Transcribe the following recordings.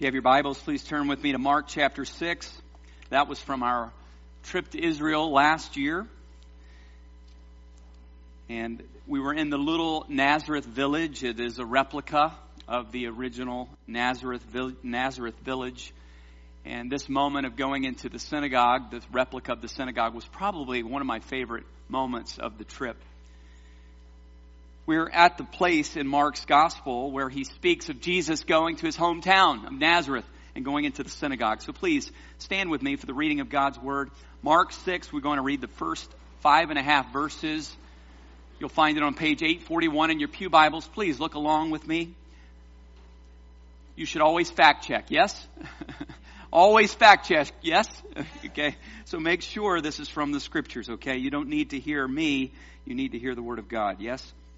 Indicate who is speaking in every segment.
Speaker 1: you have your Bibles, please turn with me to Mark chapter 6. That was from our trip to Israel last year. And we were in the little Nazareth village. It is a replica of the original Nazareth village. And this moment of going into the synagogue, the replica of the synagogue, was probably one of my favorite moments of the trip. We're at the place in Mark's gospel where he speaks of Jesus going to his hometown of Nazareth and going into the synagogue. So please stand with me for the reading of God's word. Mark 6, we're going to read the first 5.5 verses. You'll find it on page 841 in your pew Bibles. Please look along with me. You should always fact check, yes? Always fact check, yes? Okay, so make sure this is from the scriptures, okay? You don't need to hear me. You need to hear the word of God, yes?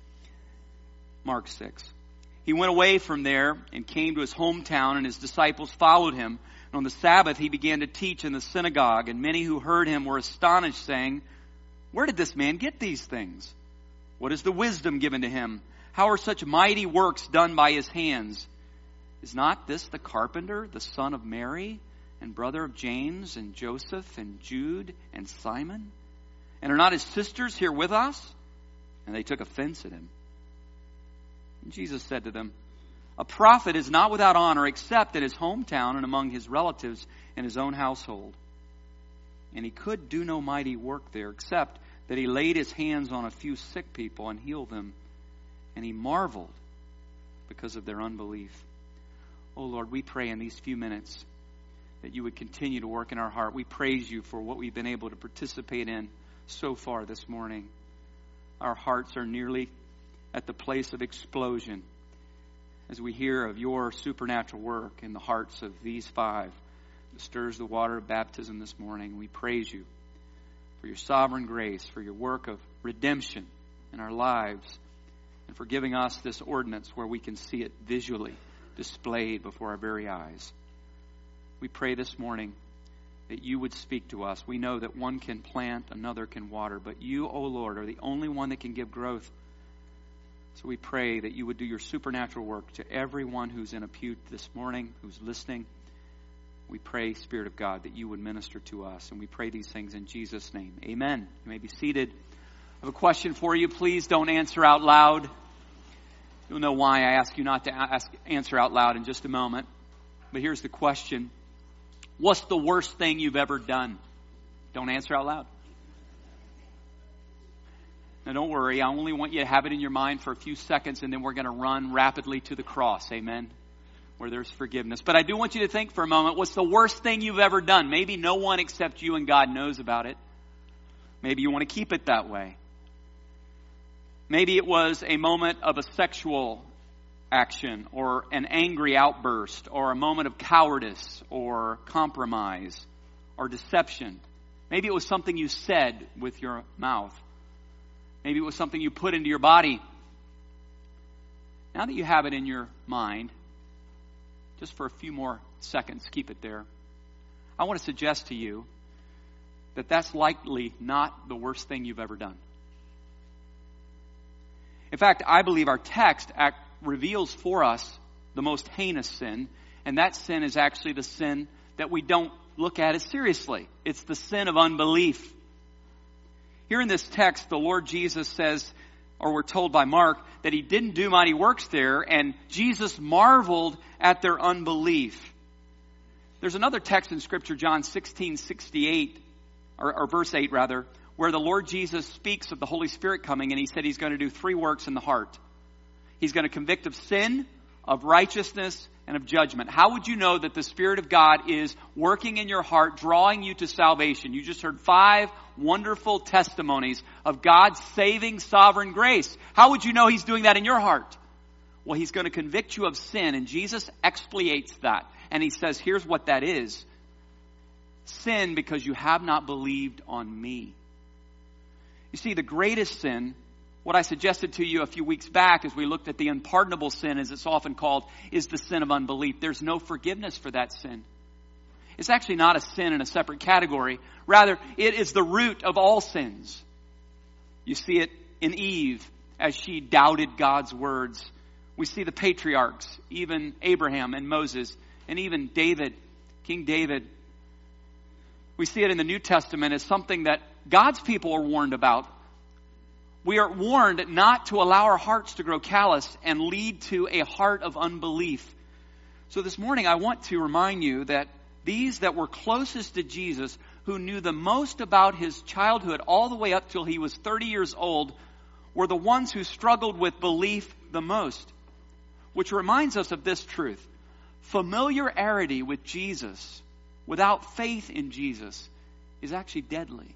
Speaker 1: Mark 6. He went away from there and came to his hometown, and his disciples followed him. And on the Sabbath he began to teach in the synagogue, and many who heard him were astonished, saying, "Where did this man get these things? What is the wisdom given to him? How are such mighty works done by his hands? Is not this the carpenter, the son of Mary, and brother of James, and Joseph, and Jude, and Simon? And are not his sisters here with us?" And they took offense at him. And Jesus said to them, "A prophet is not without honor except in his hometown and among his relatives and his own household." And he could do no mighty work there except that he laid his hands on a few sick people and healed them. And he marveled because of their unbelief. Oh Lord, we pray in these few minutes that you would continue to work in our heart. We praise you for what we've been able to participate in so far this morning. Our hearts are nearly at the place of explosion as we hear of your supernatural work in the hearts of these five that stirs the water of baptism this morning. We praise you for your sovereign grace, for your work of redemption in our lives, and for giving us this ordinance where we can see it visually displayed before our very eyes. We pray this morning that you would speak to us. We know that one can plant, another can water, but you, O Lord, are the only one that can give growth. So we pray that you would do your supernatural work to everyone who's in a pew this morning, who's listening. We pray, Spirit of God, that you would minister to us. And we pray these things in Jesus' name. Amen. You may be seated. I have a question for you. Please don't answer out loud. You'll know why I ask you not to answer out loud in just a moment. But here's the question. What's the worst thing you've ever done? Don't answer out loud. Now don't worry, I only want you to have it in your mind for a few seconds, and then we're going to run rapidly to the cross, amen, where there's forgiveness. But I do want you to think for a moment, what's the worst thing you've ever done? Maybe no one except you and God knows about it. Maybe you want to keep it that way. Maybe it was a moment of a sexual action, or an angry outburst, or a moment of cowardice, or compromise, or deception. Maybe it was something you said with your mouth. Maybe it was something you put into your body. Now that you have it in your mind, just for a few more seconds, keep it there. I want to suggest to you that that's likely not the worst thing you've ever done. In fact, I believe our text reveals for us the most heinous sin, and that sin is actually the sin that we don't look at as seriously. It's the sin of unbelief. Here in this text, the Lord Jesus says, or we're told by Mark, that he didn't do mighty works there, and Jesus marveled at their unbelief. There's another text in Scripture, John 16:68, or verse 8 rather, where the Lord Jesus speaks of the Holy Spirit coming, and he said he's going to do 3 works in the heart. He's going to convict of sin, of righteousness, and of judgment. How would you know that the Spirit of God is working in your heart, drawing you to salvation? You just heard 5 wonderful testimonies of God's saving sovereign grace. How would you know he's doing that in your heart? Well, he's going to convict you of sin, and Jesus expiates that. And he says, here's what that is. Sin because you have not believed on me. You see, the greatest sin, what I suggested to you a few weeks back as we looked at the unpardonable sin, as it's often called, is the sin of unbelief. There's no forgiveness for that sin. It's actually not a sin in a separate category. Rather, it is the root of all sins. You see it in Eve as she doubted God's words. We see the patriarchs, even Abraham and Moses, and even David, King David, we see it in the New Testament as something that God's people are warned about. We are warned not to allow our hearts to grow callous and lead to a heart of unbelief. So this morning I want to remind you that these that were closest to Jesus, who knew the most about his childhood all the way up till he was 30 years old, were the ones who struggled with belief the most. Which reminds us of this truth. Familiarity with Jesus without faith in Jesus is actually deadly.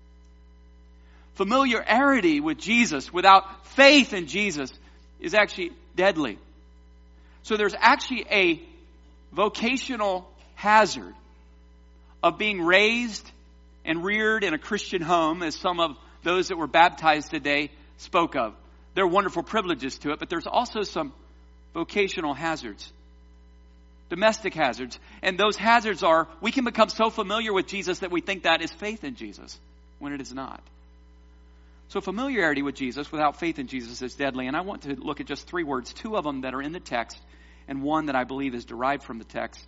Speaker 1: Familiarity with Jesus without faith in Jesus is actually deadly. So there's actually a vocational hazard of being raised and reared in a Christian home, as some of those that were baptized today spoke of. There are wonderful privileges to it, but there's also some vocational hazards. Domestic hazards. And those hazards are, we can become so familiar with Jesus that we think that is faith in Jesus, when it is not. So familiarity with Jesus without faith in Jesus is deadly. And I want to look at just 3 words, 2 of them that are in the text, and 1 that I believe is derived from the text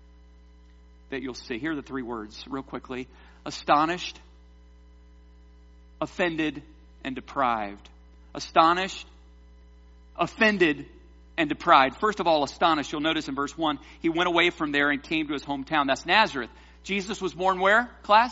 Speaker 1: that you'll see. Here are the 3 words real quickly. Astonished, offended, and deprived. Astonished, offended, and deprived. First of all, astonished. You'll notice in verse 1, he went away from there and came to his hometown. That's Nazareth. Jesus was born where, class?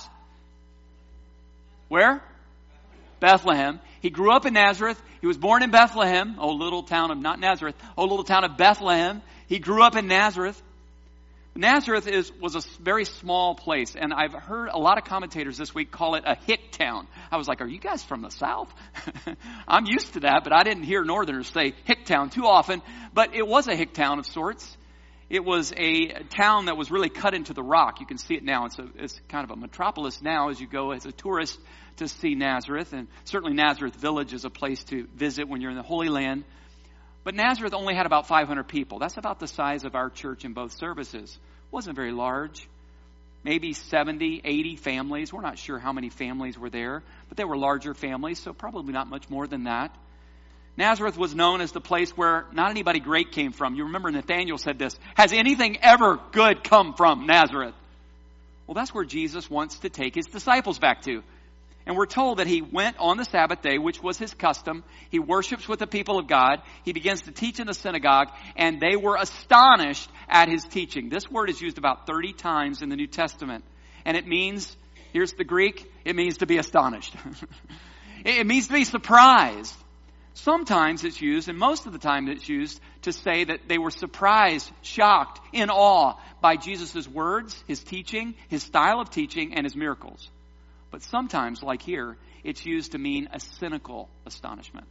Speaker 1: Where? Bethlehem. He grew up in Nazareth. He was born in Bethlehem. Oh, little town of, not Nazareth. Oh, little town of Bethlehem. He grew up in Nazareth. Nazareth was a very small place, and I've heard a lot of commentators this week call it a hick town. I was like, are you guys from the South? I'm used to that, but I didn't hear Northerners say hick town too often. But it was a hick town of sorts. It was a town that was really cut into the rock. You can see it now. It's kind of a metropolis now as you go as a tourist to see Nazareth. And certainly Nazareth Village is a place to visit when you're in the Holy Land. But Nazareth only had about 500 people. That's about the size of our church in both services. It wasn't very large. Maybe 70, 80 families. We're not sure how many families were there, but they were larger families, so probably not much more than that. Nazareth was known as the place where not anybody great came from. You remember Nathanael said this, has anything ever good come from Nazareth? Well, that's where Jesus wants to take his disciples back to. And we're told that he went on the Sabbath day, which was his custom. He worships with the people of God. He begins to teach in the synagogue, and they were astonished at his teaching. This word is used about 30 times in the New Testament. And it means, here's the Greek, it means to be astonished. It means to be surprised. Sometimes it's used, and most of the time it's used, to say that they were surprised, shocked, in awe by Jesus' words, his teaching, his style of teaching, and his miracles. But sometimes, like here, it's used to mean a cynical astonishment.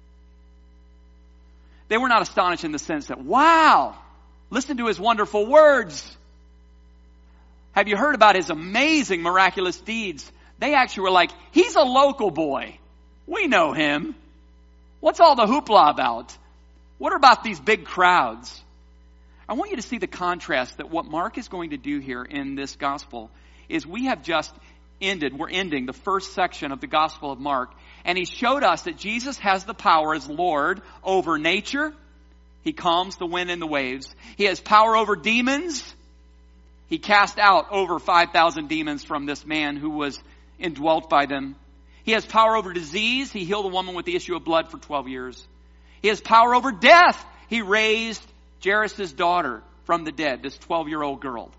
Speaker 1: They were not astonished in the sense that, wow, listen to his wonderful words. Have you heard about his amazing miraculous deeds? They actually were like, he's a local boy. We know him. What's all the hoopla about? What about these big crowds? I want you to see the contrast that what Mark is going to do here in this gospel is we're ending the first section of the Gospel of Mark, and he showed us that Jesus has the power as Lord over nature. He calms the wind and the waves. He has power over demons. He cast out over 5,000 demons from this man who was indwelt by them. He has power over disease. He healed a woman with the issue of blood for 12 years. He has power over death. He raised Jairus' daughter from the dead, this 12-year-old girl.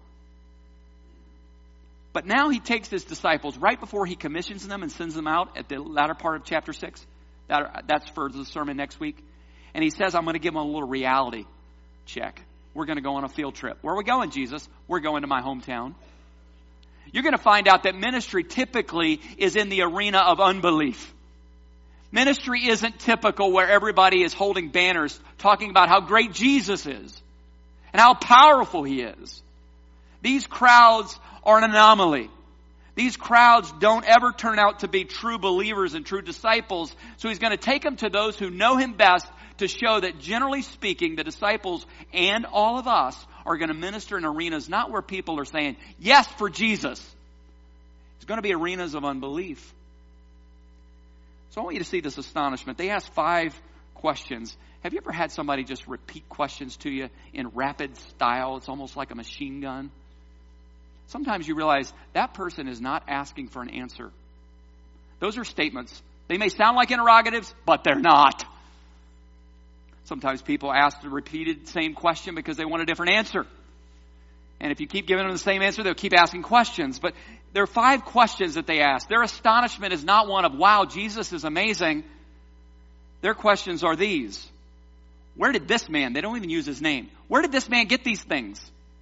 Speaker 1: But now he takes his disciples right before he commissions them and sends them out at the latter part of chapter 6. That's for the sermon next week. And he says, I'm going to give them a little reality check. We're going to go on a field trip. Where are we going, Jesus? We're going to my hometown. You're going to find out that ministry typically is in the arena of unbelief. Ministry isn't typical where everybody is holding banners talking about how great Jesus is and how powerful he is. These crowds are an anomaly. These crowds don't ever turn out to be true believers and true disciples. So he's going to take them to those who know him best to show that, generally speaking, the disciples and all of us are going to minister in arenas not where people are saying, yes, for Jesus. It's going to be arenas of unbelief. So I want you to see this astonishment. They asked 5 questions. Have you ever had somebody just repeat questions to you in rapid style? It's almost like a machine gun. Sometimes you realize that person is not asking for an answer. Those are statements. They may sound like interrogatives, but they're not. Sometimes people ask the repeated same question because they want a different answer. And if you keep giving them the same answer, they'll keep asking questions. But there are 5 questions that they ask. Their astonishment is not one of, wow, Jesus is amazing. Their questions are these. Where did this man, they don't even use his name, where did this man get these things?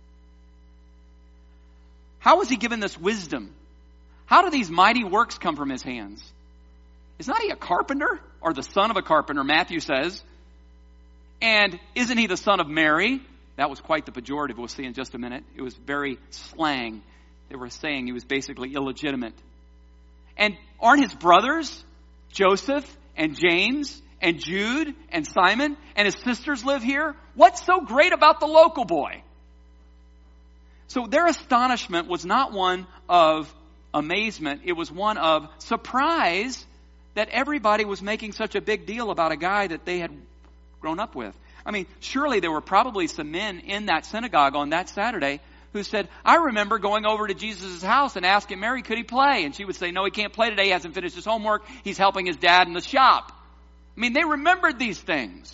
Speaker 1: How was he given this wisdom? How do these mighty works come from his hands? Is not he a carpenter or the son of a carpenter, Matthew says? And isn't he the son of Mary? That was quite the pejorative we'll see in just a minute. It was very slang. They were saying he was basically illegitimate. And aren't his brothers, Joseph and James and Jude and Simon and his sisters live here? What's so great about the local boy? So their astonishment was not one of amazement. It was one of surprise that everybody was making such a big deal about a guy that they had grown up with. I mean, surely there were probably some men in that synagogue on that Saturday who said, I remember going over to Jesus' house and asking Mary, could he play? And she would say, no, he can't play today. He hasn't finished his homework. He's helping his dad in the shop. I mean, they remembered these things.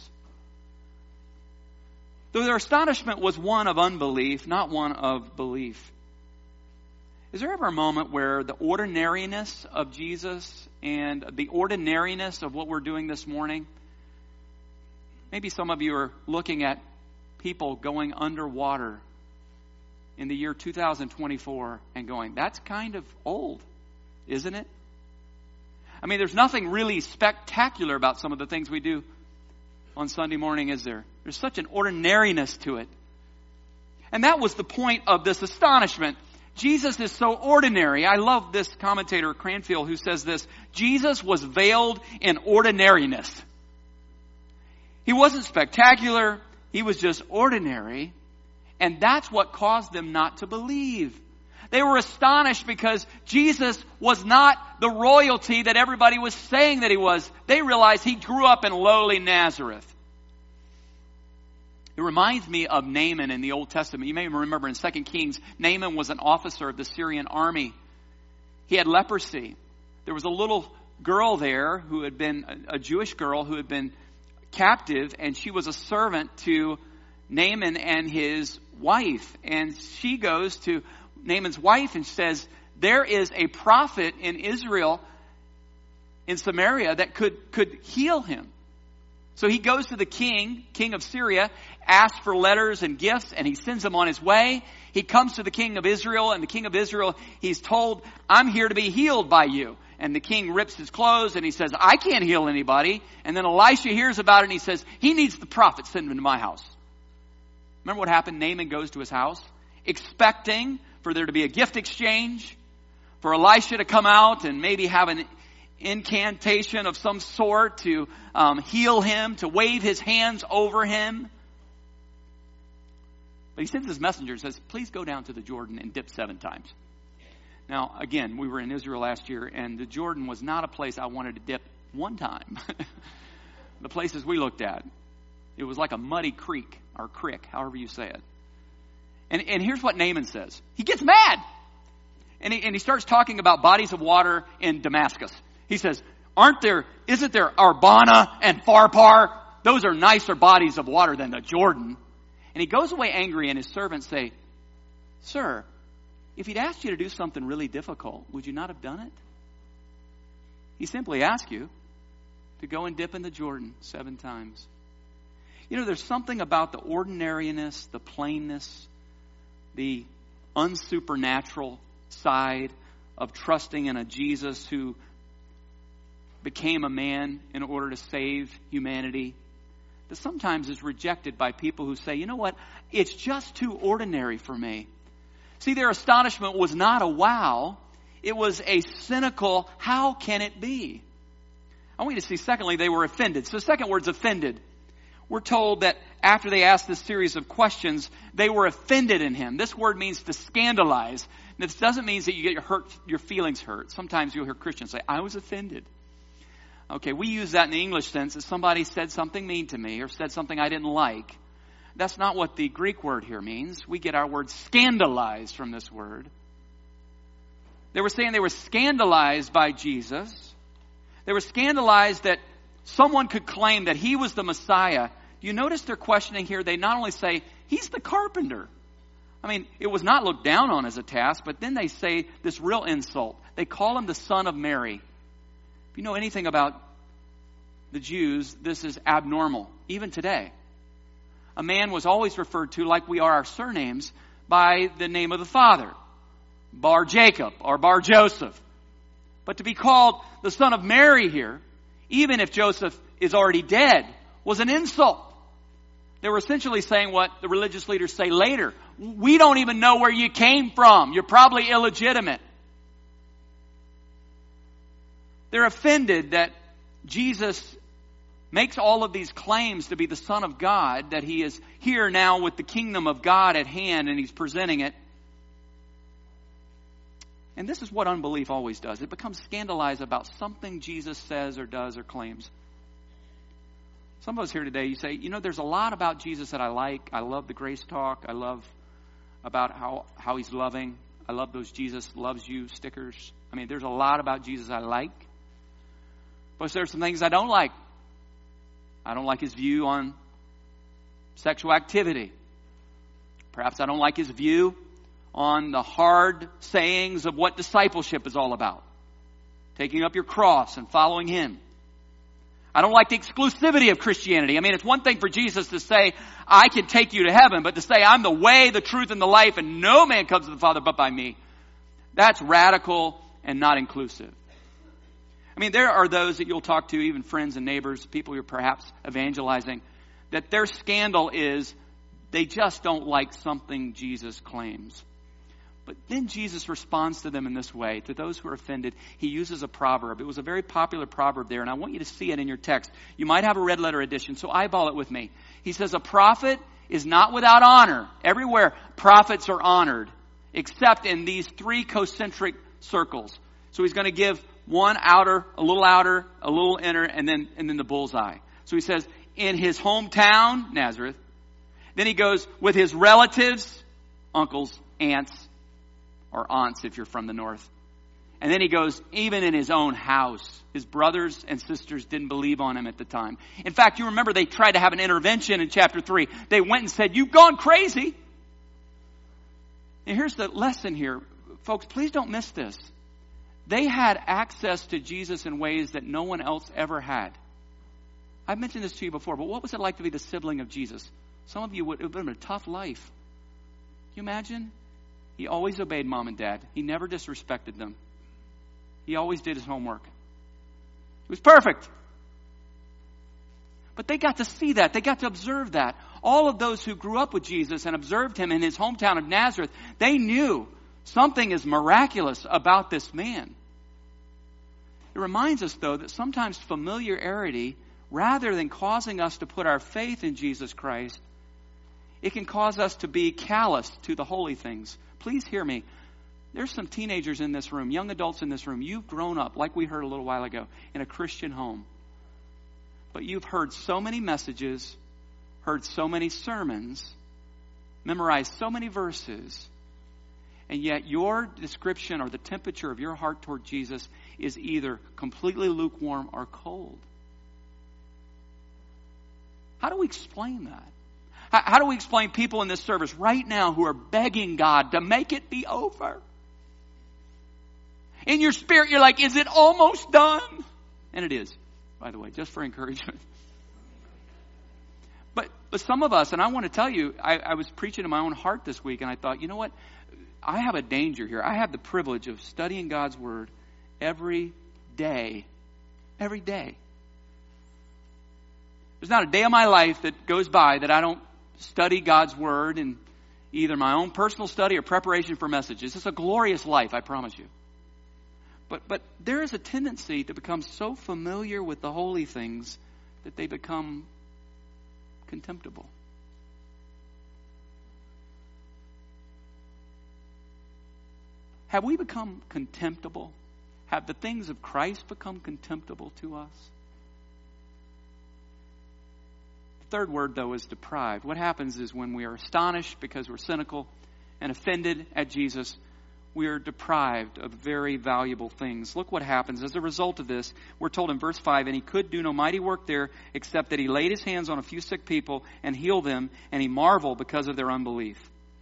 Speaker 1: Though their astonishment was one of unbelief, not one of belief. Is there ever a moment where the ordinariness of Jesus and the ordinariness of what we're doing this morning, maybe some of you are looking at people going underwater in the year 2024 and going, that's kind of old, isn't it? I mean, there's nothing really spectacular about some of the things we do on Sunday morning, is there? There's such an ordinariness to it. And that was the point of this astonishment. Jesus is so ordinary. I love this commentator, Cranfield, who says this. Jesus was veiled in ordinariness. He wasn't spectacular. He was just ordinary. And that's what caused them not to believe. They were astonished because Jesus was not the royalty that everybody was saying that he was. They realized he grew up in lowly Nazareth. It reminds me of Naaman in the Old Testament. You may remember in 2 Kings, Naaman was an officer of the Syrian army. He had leprosy. There was a little girl there who had been, a Jewish girl who had been captive, and she was a servant to Naaman and his wife. And she goes to Naaman's wife and says, there is a prophet in Israel, in Samaria, that could heal him. So he goes to the king of Syria, asks for letters and gifts, and he sends him on his way. He comes to the king of Israel, and the king of Israel, he's told, I'm here to be healed by you. And the king rips his clothes, and he says, I can't heal anybody. And then Elisha hears about it, and he says, he needs the prophet, send him to my house. Remember what happened? Naaman goes to his house, expecting for there to be a gift exchange, for Elisha to come out and maybe have an incantation of some sort to heal him, to wave his hands over him. But he sends his messenger and says, please go down to the Jordan and dip 7 times. Now, again, we were in Israel last year, and the Jordan was not a place I wanted to dip one time. The places we looked at, it was like a muddy creek, or crick, however you say it. And here's what Naaman says. He gets mad. And he starts talking about bodies of water in Damascus. He says, isn't there Arbana and Pharpar? Those are nicer bodies of water than the Jordan. And he goes away angry, and his servants say, Sir, if he'd asked you to do something really difficult, would you not have done it? He simply asked you to go and dip in the Jordan 7 times. You know, there's something about the ordinariness, the plainness, the unsupernatural side of trusting in a Jesus who became a man in order to save humanity, that sometimes is rejected by people who say, you know what, it's just too ordinary for me. See, their astonishment was not a wow. It was a cynical, how can it be? I want you to see, secondly, they were offended. So the second word's offended. We're told that after they asked this series of questions, they were offended in him. This word means to scandalize. This doesn't mean that you get your feelings hurt. Sometimes you'll hear Christians say, I was offended. Okay, we use that in the English sense as somebody said something mean to me or said something I didn't like. That's not what the Greek word here means. We get our word scandalized from this word. They were saying they were scandalized by Jesus. They were scandalized that someone could claim that he was the Messiah. Do you notice their questioning here? They not only say, he's the carpenter. I mean, it was not looked down on as a task, but then they say this real insult. They call him the son of Mary. If you know anything about the Jews, this is abnormal, even today. A man was always referred to, like we are our surnames, by the name of the father. Bar Jacob or Bar Joseph. But to be called the son of Mary here, even if Joseph is already dead, was an insult. They were essentially saying what the religious leaders say later. We don't even know where you came from. You're probably illegitimate. They're offended that Jesus makes all of these claims to be the Son of God, that he is here now with the kingdom of God at hand and he's presenting it. And this is what unbelief always does. It becomes scandalized about something Jesus says or does or claims. Some of us here today, you say, there's a lot about Jesus that I like. I love the grace talk. I love about how he's loving. I love those Jesus loves you stickers. I mean, there's a lot about Jesus I like. But there's some things I don't like. I don't like his view on sexual activity. Perhaps I don't like his view on the hard sayings of what discipleship is all about. Taking up your cross and following him. I don't like the exclusivity of Christianity. I mean, it's one thing for Jesus to say, I can take you to heaven, but to say, I'm the way, the truth, and the life, and no man comes to the Father but by me. That's radical and not inclusive. I mean, there are those that you'll talk to, even friends and neighbors, people you're perhaps evangelizing, that their scandal is they just don't like something Jesus claims. But then Jesus responds to them in this way. To those who are offended, he uses a proverb. It was a very popular proverb there, and I want you to see it in your text. You might have a red letter edition, so eyeball it with me. He says, a prophet is not without honor. Everywhere prophets are honored, except in these three concentric circles. So he's going to give one outer, a little inner, and then the bullseye. So he says, in his hometown, Nazareth. Then he goes with his relatives, uncles, aunts, or aunts if you're from the north. And then he goes, even in his own house. His brothers and sisters didn't believe on him at the time. In fact, you remember they tried to have an intervention in chapter 3. They went and said, you've gone crazy. And here's the lesson here. Folks, please don't miss this. They had access to Jesus in ways that no one else ever had. I've mentioned this to you before, but what was it like to be the sibling of Jesus? Some of you would have been a tough life. Can you imagine? He always obeyed mom and dad. He never disrespected them. He always did his homework. He was perfect. But they got to see that. They got to observe that. All of those who grew up with Jesus and observed him in his hometown of Nazareth, they knew something is miraculous about this man. It reminds us, though, that sometimes familiarity, rather than causing us to put our faith in Jesus Christ, it can cause us to be callous to the holy things. Please hear me. There's some teenagers in this room, young adults in this room. You've grown up, like we heard a little while ago, in a Christian home. But you've heard so many messages, heard so many sermons, memorized so many verses, and yet your description or the temperature of your heart toward Jesus is either completely lukewarm or cold. How do we explain that? How do we explain people in this service right now who are begging God to make it be over? In your spirit, you're like, is it almost done? And it is, by the way, just for encouragement. But some of us, and I want to tell you, I was preaching in my own heart this week, and I thought, you know what? I have a danger here. I have the privilege of studying God's Word every day. Every day. There's not a day of my life that goes by that I don't study God's Word in either my own personal study or preparation for messages. It's a glorious life, I promise you. But there is a tendency to become so familiar with the holy things that they become contemptible. Have we become contemptible? Have the things of Christ become contemptible to us? third word, though, is deprived. What happens is when we are astonished because we're cynical and offended at Jesus, we are deprived of very valuable things. Look what happens. As a result of this, we're told in verse 5, and he could do no mighty work there, except that he laid his hands on a few sick people and healed them, and he marveled because of their unbelief.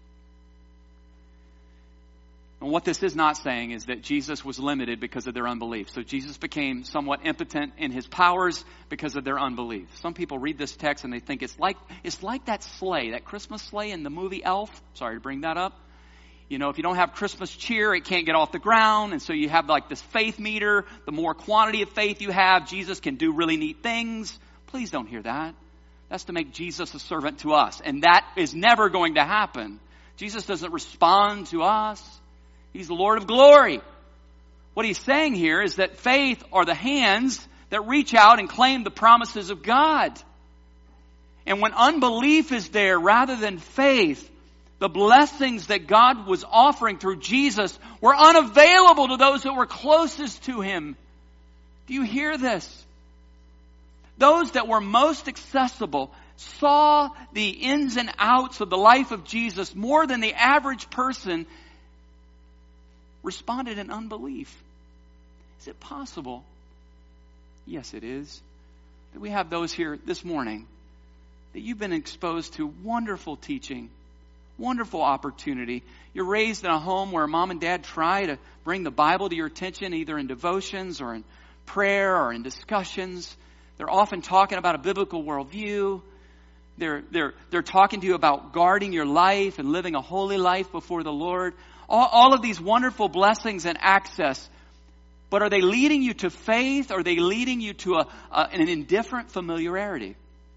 Speaker 1: And what this is not saying is that Jesus was limited because of their unbelief. So Jesus became somewhat impotent in his powers because of their unbelief. Some people read this text and they think it's like that sleigh, that Christmas sleigh in the movie Elf. Sorry to bring that up. You know, if you don't have Christmas cheer, it can't get off the ground. And so you have like this faith meter. The more quantity of faith you have, Jesus can do really neat things. Please don't hear that. That's to make Jesus a servant to us. And that is never going to happen. Jesus doesn't respond to us. He's the Lord of glory. What he's saying here is that faith are the hands that reach out and claim the promises of God. And when unbelief is there rather than faith, the blessings that God was offering through Jesus were unavailable to those that were closest to him. Do you hear this? Those that were most accessible saw the ins and outs of the life of Jesus more than the average person responded in unbelief. Is it possible? Yes, it is. That we have those here this morning that you've been exposed to wonderful teaching, wonderful opportunity. You're raised in a home where mom and dad try to bring the Bible to your attention, either in devotions or in prayer or in discussions. They're often talking about a biblical worldview. They're talking to you about guarding your life and living a holy life before the Lord. All of these wonderful blessings and access. But are they leading you to faith? Or are they leading you to an indifferent familiarity?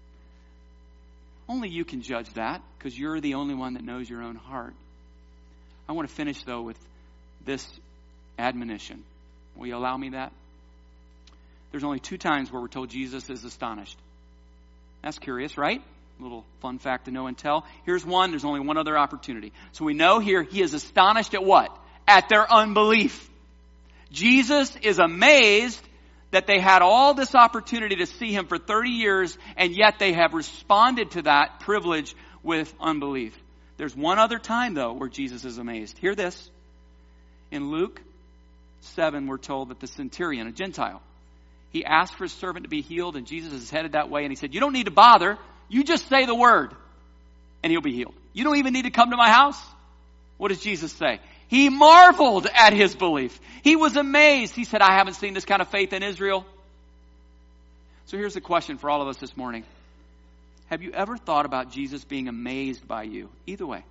Speaker 1: Only you can judge that, because you're the only one that knows your own heart. I want to finish, though, with this admonition. Will you allow me that? There's only 2 times where we're told Jesus is astonished. That's curious, right? A little fun fact to know and tell. Here's one. There's only one other opportunity. So we know here he is astonished at what? At their unbelief. Jesus is amazed that they had all this opportunity to see him for 30 years, and yet they have responded to that privilege with unbelief. There's one other time, though, where Jesus is amazed. Hear this. In Luke 7, we're told that the centurion, a Gentile, he asked for his servant to be healed, and Jesus is headed that way, and he said, you don't need to bother. You just say the word, and he'll be healed. You don't even need to come to my house. What does Jesus say? He marveled at his belief. He was amazed. He said, I haven't seen this kind of faith in Israel. So here's the question for all of us this morning. Have you ever thought about Jesus being amazed by you? Either way.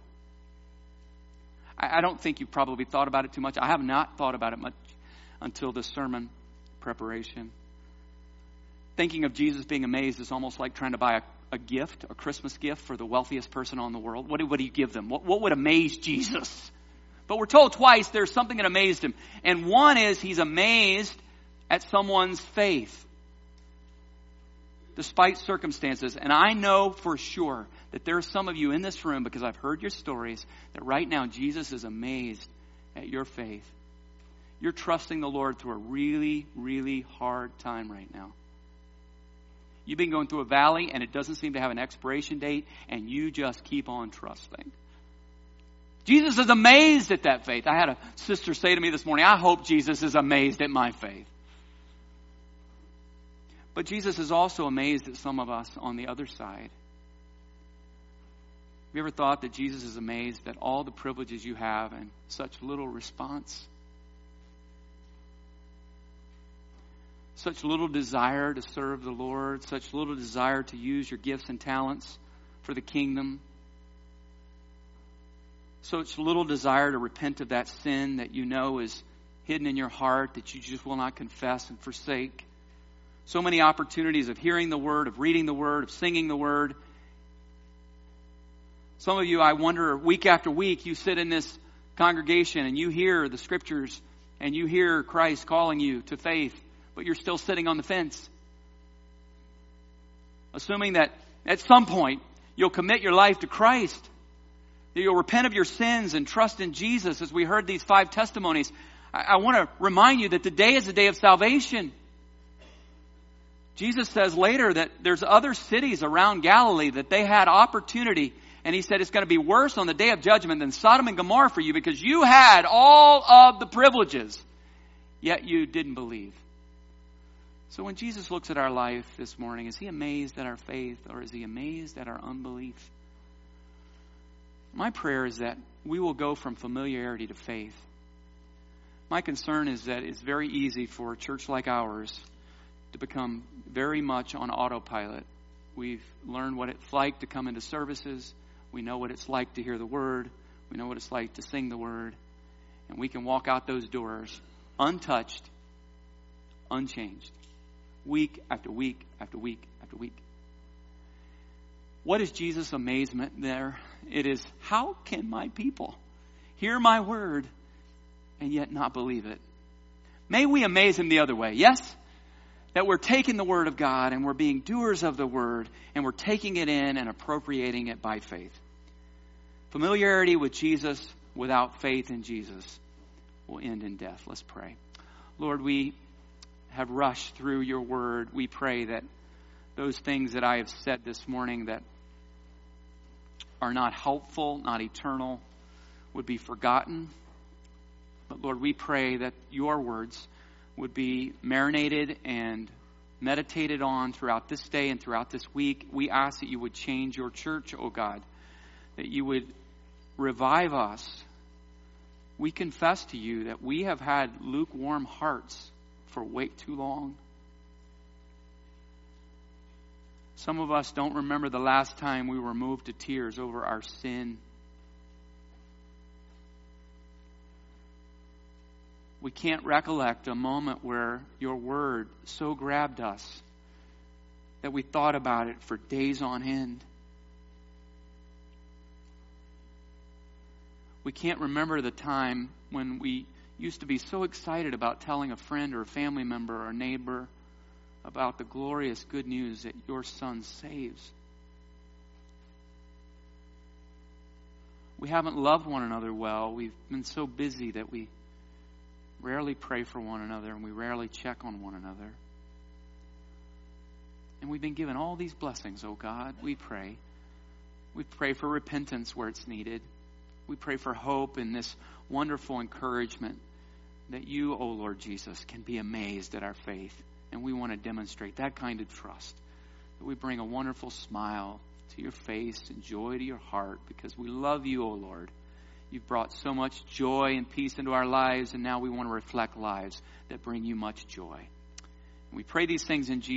Speaker 1: I don't think you've probably thought about it too much. I have not thought about it much until this sermon preparation. Thinking of Jesus being amazed is almost like trying to buy a gift, a Christmas gift for the wealthiest person on the world. What do you give them? What would amaze Jesus? But we're told twice there's something that amazed him. And one is he's amazed at someone's faith, despite circumstances. And I know for sure that there are some of you in this room, because I've heard your stories, that right now Jesus is amazed at your faith. You're trusting the Lord through a really, really hard time right now. You've been going through a valley and it doesn't seem to have an expiration date, and you just keep on trusting. Jesus is amazed at that faith. I had a sister say to me this morning, I hope Jesus is amazed at my faith. But Jesus is also amazed at some of us on the other side. Have you ever thought that Jesus is amazed at all the privileges you have and such little response? Such little desire to serve the Lord, such little desire to use your gifts and talents for the kingdom. Such little desire to repent of that sin that you know is hidden in your heart that you just will not confess and forsake. So many opportunities of hearing the word, of reading the word, of singing the word. Some of you, I wonder, week after week, you sit in this congregation and you hear the scriptures and you hear Christ calling you to faith, but you're still sitting on the fence. Assuming that at some point you'll commit your life to Christ, that you'll repent of your sins and trust in Jesus. As we heard these 5 testimonies, I want to remind you that today is the day of salvation. Jesus says later that there's other cities around Galilee that they had opportunity. And he said it's going to be worse on the day of judgment than Sodom and Gomorrah for you because you had all of the privileges, yet you didn't believe. So when Jesus looks at our life this morning, is he amazed at our faith or is he amazed at our unbelief? My prayer is that we will go from familiarity to faith. My concern is that it's very easy for a church like ours to become very much on autopilot. We've learned what it's like to come into services. We know what it's like to hear the word. We know what it's like to sing the word. And we can walk out those doors untouched, unchanged, week after week after week after week. What is Jesus' amazement there? It is, how can my people hear my word and yet not believe it? May we amaze him the other way, yes? That we're taking the word of God and we're being doers of the word and we're taking it in and appropriating it by faith. Familiarity with Jesus without faith in Jesus will end in death. Let's pray. Lord, we have rushed through your word. We pray that those things that I have said this morning that are not helpful, not eternal, would be forgotten. But Lord, we pray that your words would be marinated and meditated on throughout this day and throughout this week. We ask that you would change your church, O God, that you would revive us. We confess to you that we have had lukewarm hearts for way too long. Some of us don't remember the last time we were moved to tears over our sin. We can't recollect a moment where your word so grabbed us that we thought about it for days on end. We can't remember the time when we used to be so excited about telling a friend or a family member or a neighbor about the glorious good news that your Son saves. We haven't loved one another well. We've been so busy that we rarely pray for one another and we rarely check on one another. And we've been given all these blessings, oh God. We pray. We pray for repentance where it's needed. We pray for hope and this wonderful encouragement that you, oh Lord Jesus, can be amazed at our faith. And we want to demonstrate that kind of trust. That we bring a wonderful smile to your face and joy to your heart because we love you, oh Lord. You've brought so much joy and peace into our lives, and now we want to reflect lives that bring you much joy. And we pray these things in Jesus'